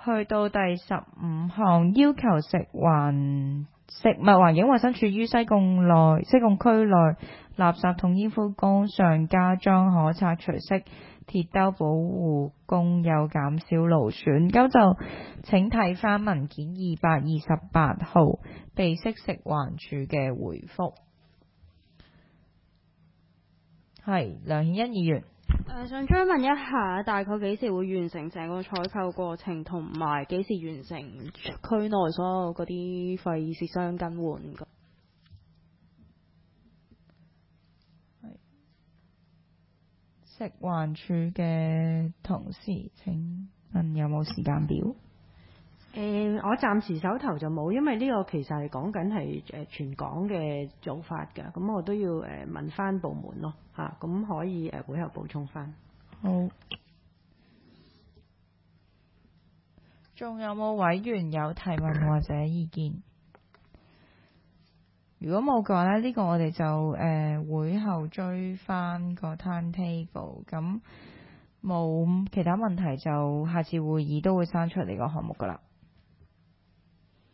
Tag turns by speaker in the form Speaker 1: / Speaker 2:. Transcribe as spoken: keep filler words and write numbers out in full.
Speaker 1: 去到第十五項，要求食環食物環境衞生署於西貢內西貢區內垃圾桶煙灰缸上加裝可拆除式鐵兜保護供有減少勞損。咁就請睇返文件二百二十八號，備悉食環署嘅回覆。係梁顯恩議員。
Speaker 2: 誒、呃，想追問一下，大概幾時會完成成個採購過程，同埋幾時完成區內所有嗰啲廢設箱更換？
Speaker 1: 食環署嘅同事請問有冇時間表？
Speaker 3: 誒、呃，我暫時手頭就冇，因為呢個其實係講緊係誒全港嘅做法㗎，咁我都要誒、呃、問翻部門咯嚇，咁、啊、可以誒會後補充翻。
Speaker 1: 好。仲有冇委員有提問或者意見？如果冇嘅話呢，呢、呢個我哋就誒、呃、會後追翻個 timetable，咁冇其他問題就下次會議都會生出嚟個項目噶啦。